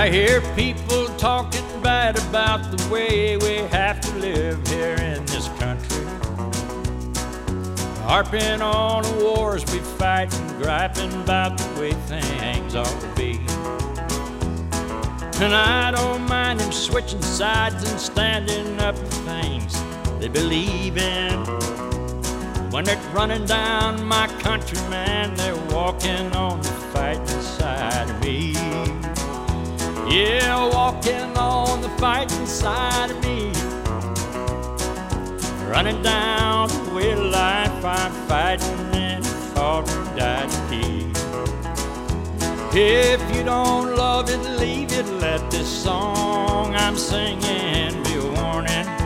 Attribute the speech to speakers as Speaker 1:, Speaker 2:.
Speaker 1: I hear people talking bad about the way we have to live here in this country, harping on the wars we fight and griping about the way things ought to be. And I don't mind them switching sides and standing up for things they believe in. When they're running down my country, man, they're walking on the fighting side of me. Yeah, walking on the fighting side of me. Running down the way of life, I'm fighting and fought and died to keep. If you don't love it, leave it. Let this song I'm singing be a warning.